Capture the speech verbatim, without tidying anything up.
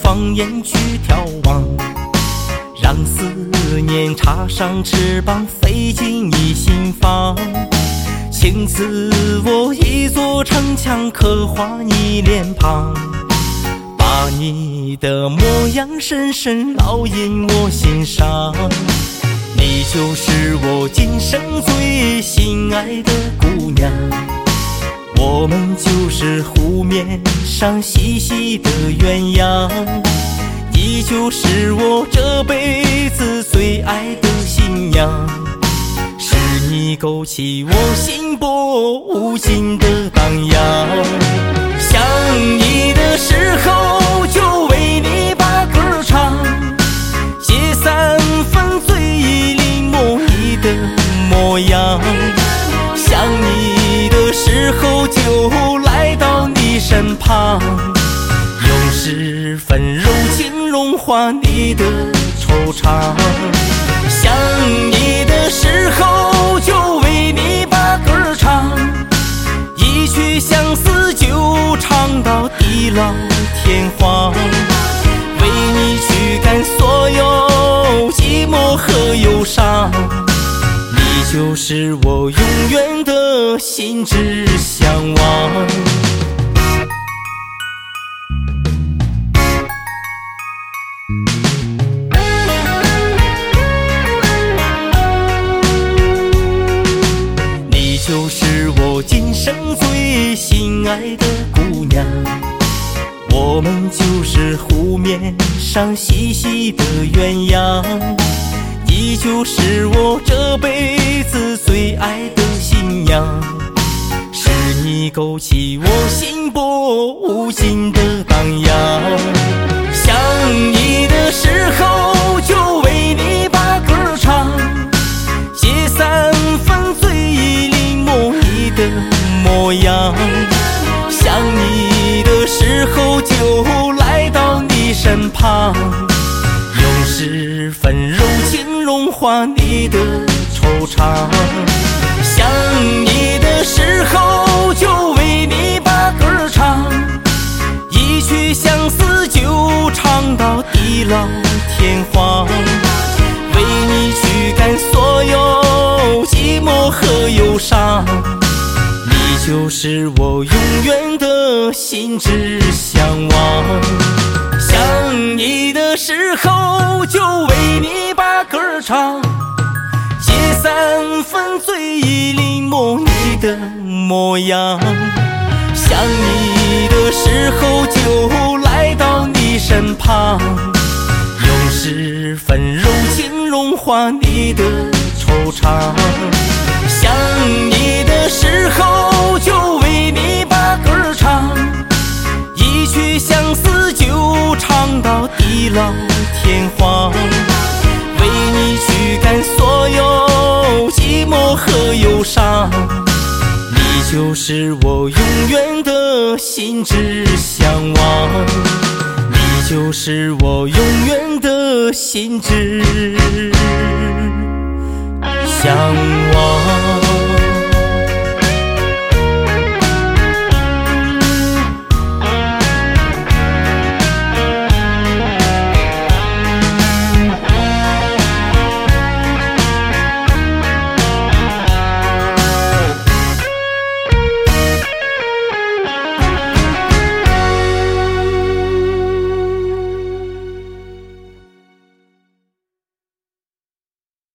放眼去眺望，让思念插上翅膀，飞进你心房。请赐我一座城墙，刻画你脸庞，把你的模样深深烙印我心上。你就是我今生最心爱的姑娘，我们就是湖面上细细的鸳鸯，你就是我这辈子最爱的新娘，是你勾起我心波无尽的荡漾。想你的时候就为你把歌唱，借三分醉意临摹你的模样。想你的时候就来到你身旁，用十分柔情融化你的惆怅。想你的时候就为你把歌唱，一曲相思就唱到地老天荒，为你驱赶所有寂寞和忧伤。你就是我永远的心之向往。你就是我今生最心爱的姑娘，我们就是湖面上细细的鸳鸯，你就是我这辈子最爱的新娘，是你勾起我心波无尽的荡漾。想你的时候就为你把歌唱，借三分醉意临摹你的模样。想你的时候就来到你身旁，用十分柔情融化你的惆怅。想你的时候就为你把歌唱，一曲相思就唱到地老天荒，为你驱赶所有寂寞和忧伤。你就是我永远的心之向往。想你的时候就为你把歌唱，借三分醉意临摹你的模样。想你的时候就来到你身旁，用十分柔情融化你的惆怅。想你的时候就为你把歌唱，一曲相思就唱到地老天荒，为你驱赶所有寂寞和忧伤。你就是我永远的心之向往，你就是我永远的心之向往。